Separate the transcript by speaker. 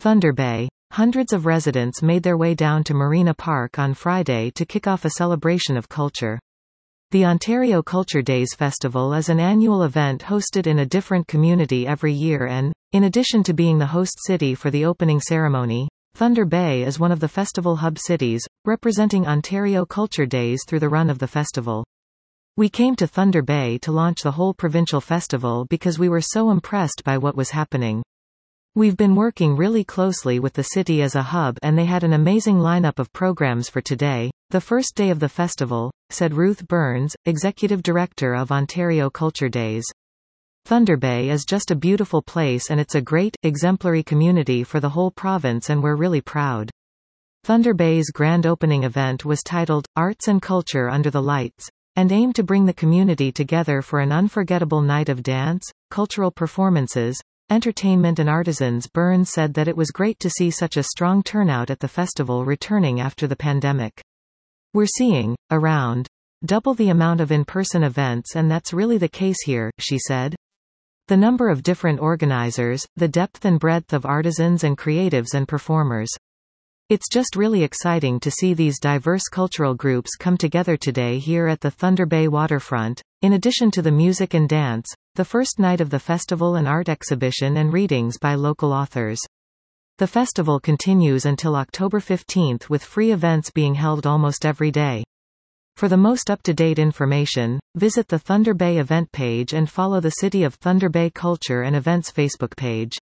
Speaker 1: Thunder Bay. Hundreds of residents made their way down to Marina Park on Friday to kick off a celebration of culture. The Ontario Culture Days Festival is an annual event hosted in a different community every year and, in addition to being the host city for the opening ceremony, Thunder Bay is one of the festival hub cities, representing Ontario Culture Days through the run of the festival. We came to Thunder Bay to launch the whole provincial festival because we were so impressed by what was happening. We've been working really closely with the city as a hub and they had an amazing lineup of programs for today, the first day of the festival, said Ruth Burns, Executive Director of Ontario Culture Days. Thunder Bay is just a beautiful place and it's a great, exemplary community for the whole province and we're really proud. Thunder Bay's grand opening event was titled, Arts and Culture Under the Lights, and aimed to bring the community together for an unforgettable night of dance, cultural performances, entertainment and artisans. Burns said that it was great to see such a strong turnout at the festival returning after the pandemic. We're seeing, around, double the amount of in-person events and that's really the case here, she said. The number of different organizers, the depth and breadth of artisans and creatives and performers. It's just really exciting to see these diverse cultural groups come together today here at the Thunder Bay waterfront, in addition to the music and dance, the first night of the festival and art exhibition and readings by local authors. The festival continues until October 15th with free events being held almost every day. For the most up-to-date information, visit the Thunder Bay event page and follow the City of Thunder Bay Culture and Events Facebook page.